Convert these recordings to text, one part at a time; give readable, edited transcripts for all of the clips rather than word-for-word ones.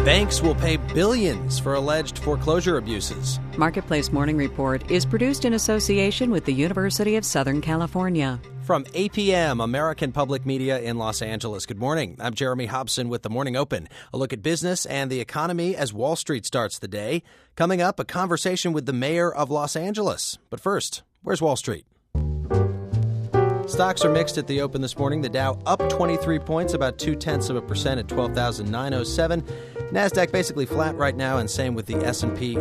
Banks will pay billions for alleged foreclosure abuses. Marketplace Morning Report is produced in association with the University of Southern California. From APM, American Public Media in Los Angeles. Good morning. I'm Jeremy Hobson with The Morning Open. A look at business and the economy as Wall Street starts the day. Coming up, a conversation with the mayor of Los Angeles. But first, where's Wall Street? Stocks are mixed at the open this morning. The Dow up 23 points, about 0.2% at 12,907. NASDAQ basically flat right now, and same with the S&P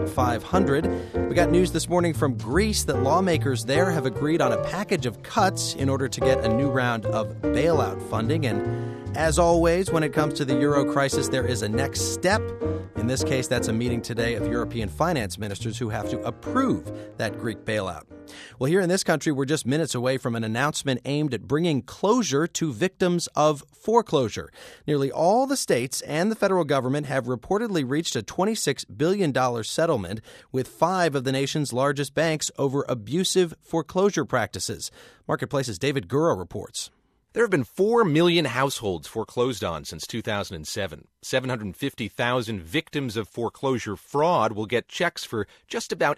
500. We got news this morning from Greece that lawmakers there have agreed on a package of cuts in order to get a new round of bailout funding. And as always, when it comes to the euro crisis, there is a next step. In this case, that's a meeting today of European finance ministers who have to approve that Greek bailout. Well, here in this country, we're just minutes away from an announcement aimed at bringing closure to victims of foreclosure. Nearly all the states and the federal government have reportedly reached a $26 billion settlement with 5 of the nation's largest banks over abusive foreclosure practices. Marketplace's David Gura reports. There have been 4 million households foreclosed on since 2007. 750,000 victims of foreclosure fraud will get checks for just about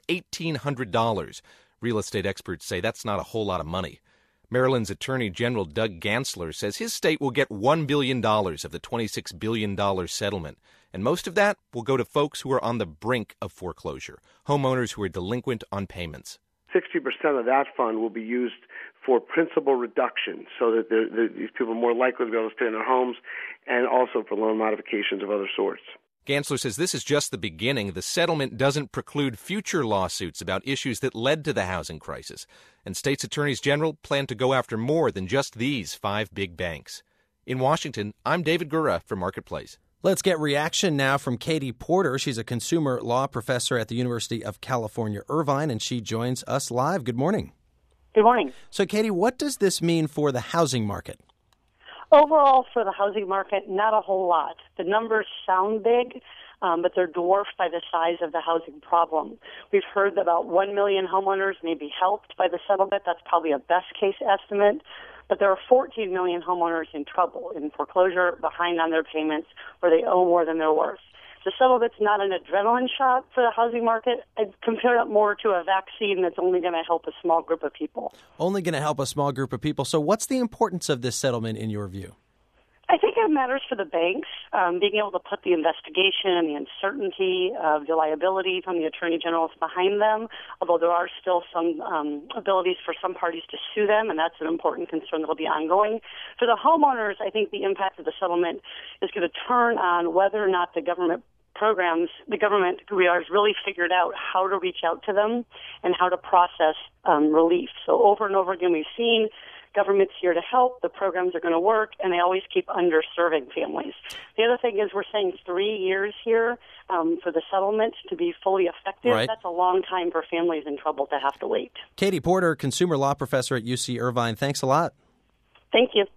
$1,800. Real estate experts say that's not a whole lot of money. Maryland's Attorney General Doug Gansler says his state will get $1 billion of the $26 billion settlement. And most of that will go to folks who are on the brink of foreclosure, homeowners who are delinquent on payments. 60% of that fund will be used for principal reduction so that these people are more likely to be able to stay in their homes, and also for loan modifications of other sorts. Gansler says this is just the beginning. The settlement doesn't preclude future lawsuits about issues that led to the housing crisis. And states' attorneys general plan to go after more than just these 5 big banks. In Washington, I'm David Gura for Marketplace. Let's get reaction now from Katie Porter. She's a consumer law professor at the University of California, Irvine, and she joins us live. Good morning. Good morning. So, Katie, what does this mean for the housing market? Overall, for the housing market, not a whole lot. The numbers sound big, but they're dwarfed by the size of the housing problem. We've heard that about 1 million homeowners may be helped by the settlement. That's probably a best-case estimate. But there are 14 million homeowners in trouble, in foreclosure, behind on their payments, or they owe more than they're worth. The settlement's not an adrenaline shot for the housing market. I'd compare it more to a vaccine that's only going to help a small group of people. Only going to help a small group of people. So what's the importance of this settlement in your view? I think it matters for the banks, being able to put the investigation and the uncertainty of the liability from the attorney generals behind them, although there are still some abilities for some parties to sue them, and that's an important concern that will be ongoing. For the homeowners, I think the impact of the settlement is going to turn on whether or not the government has really figured out how to reach out to them and how to process relief. So over and over again, we've seen government's here to help, the programs are going to work, and they always keep underserving families. The other thing is we're saying 3 years here for the settlement to be fully effective. Right. That's a long time for families in trouble to have to wait. Katie Porter, consumer law professor at UC Irvine, thanks a lot. Thank you.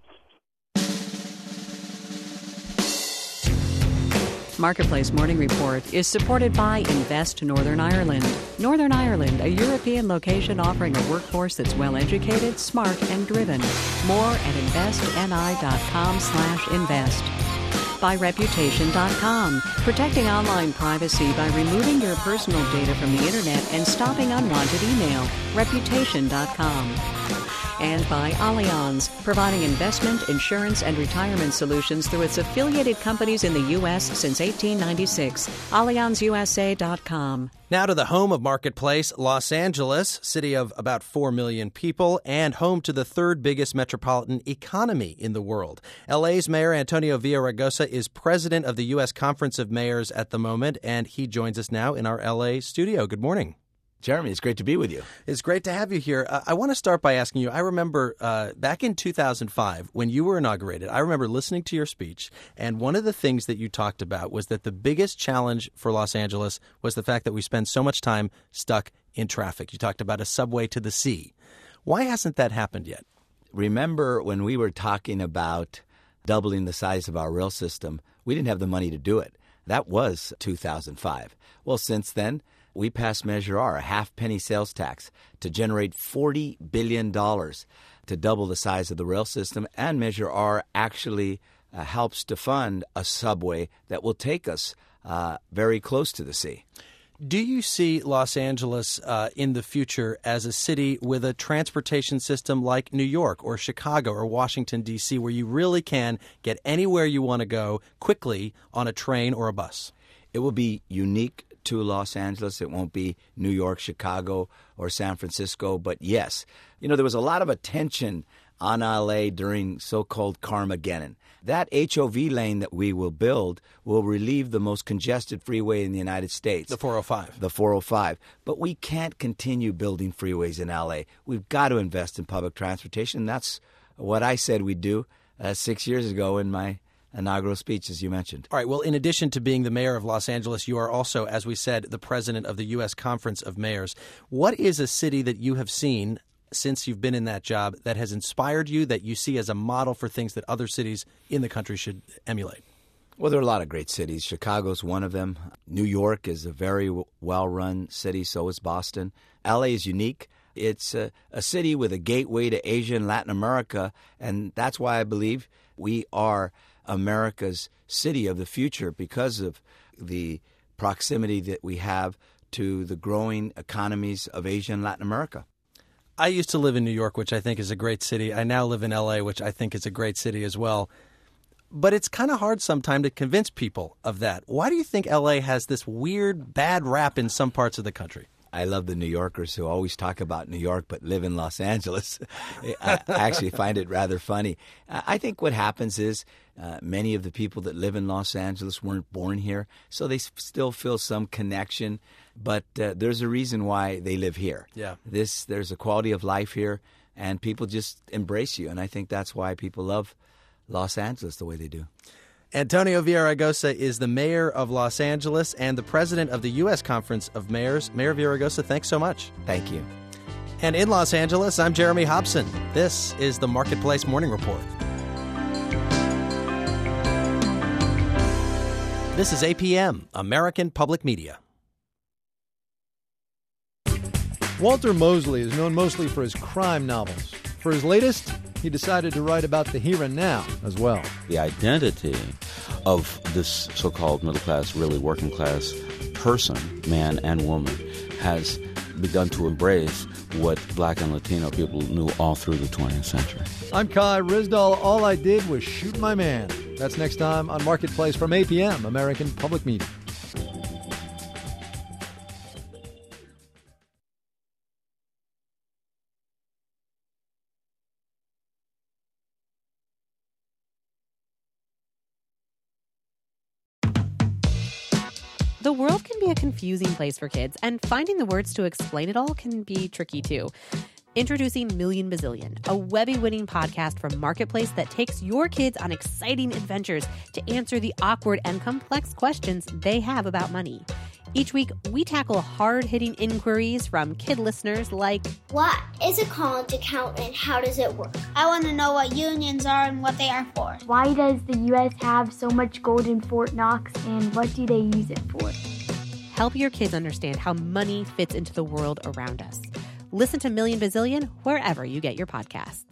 Marketplace Morning Report is supported by Invest Northern Ireland. Northern Ireland, a European location offering a workforce that's well-educated, smart, and driven. More at investni.com/invest. By Reputation.com, protecting online privacy by removing your personal data from the Internet and stopping unwanted email. Reputation.com. And by Allianz, providing investment, insurance, and retirement solutions through its affiliated companies in the U.S. since 1896. AllianzUSA.com. Now to the home of Marketplace, Los Angeles, city of about 4 million people, and home to the 3rd biggest metropolitan economy in the world. LA's Mayor Antonio Villaraigosa is president of the U.S. Conference of Mayors at the moment, and he joins us now in our LA studio. Good morning. Jeremy, it's great to be with you. It's great to have you here. I want to start by asking you, I remember back in 2005 when you were inaugurated, I remember listening to your speech, and one of the things that you talked about was that the biggest challenge for Los Angeles was the fact that we spend so much time stuck in traffic. You talked about a subway to the sea. Why hasn't that happened yet? Remember when we were talking about doubling the size of our rail system, we didn't have the money to do it. That was 2005. Well, since then, we passed Measure R, a half-penny sales tax, to generate $40 billion to double the size of the rail system. And Measure R actually helps to fund a subway that will take us very close to the sea. Do you see Los Angeles in the future as a city with a transportation system like New York or Chicago or Washington, D.C., where you really can get anywhere you want to go quickly on a train or a bus? It will be unique to Los Angeles. It won't be New York, Chicago, or San Francisco. But yes, there was a lot of attention on L.A. during so-called Carmageddon. That HOV lane that we will build will relieve the most congested freeway in the United States. The 405. The 405. But we can't continue building freeways in L.A. We've got to invest in public transportation. That's what I said we'd do 6 years ago in my inaugural speech, as you mentioned. All right. Well, in addition to being the mayor of Los Angeles, you are also, as we said, the president of the U.S. Conference of Mayors. What is a city that you have seen since you've been in that job that has inspired you, that you see as a model for things that other cities in the country should emulate? Well, there are a lot of great cities. Chicago's one of them. New York is a very well-run city. So is Boston. L.A. is unique. It's a city with a gateway to Asia and Latin America, and that's why I believe we are America's city of the future, because of the proximity that we have to the growing economies of Asia and Latin America. I used to live in New York, which I think is a great city. I now live in L.A., which I think is a great city as well. But it's kind of hard sometimes to convince people of that. Why do you think L.A. has this weird, bad rap in some parts of the country? I love the New Yorkers who always talk about New York but live in Los Angeles. I actually find it rather funny. I think what happens is many of the people that live in Los Angeles weren't born here, so they still feel some connection. But there's a reason why they live here. Yeah. There's a quality of life here, and people just embrace you. And I think that's why people love Los Angeles the way they do. Antonio Villaraigosa is the mayor of Los Angeles and the president of the U.S. Conference of Mayors. Mayor Villaraigosa, thanks so much. Thank you. And in Los Angeles, I'm Jeremy Hobson. This is the Marketplace Morning Report. This is APM, American Public Media. Walter Mosley is known mostly for his crime novels. For his latest, he decided to write about the here and now as well. The identity of this so-called middle class, really working class person, man and woman, has begun to embrace what Black and Latino people knew all through the 20th century. I'm Kai Ryssdal. All I did was shoot my man. That's next time on Marketplace from APM, American Public Media. The world can be a confusing place for kids, and finding the words to explain it all can be tricky too. Introducing Million Bazillion, a Webby-winning podcast from Marketplace that takes your kids on exciting adventures to answer the awkward and complex questions they have about money. Each week, we tackle hard-hitting inquiries from kid listeners like, what is a college account and how does it work? I want to know what unions are and what they are for. Why does the U.S. have so much gold in Fort Knox, and what do they use it for? Help your kids understand how money fits into the world around us. Listen to Million Bazillion wherever you get your podcasts.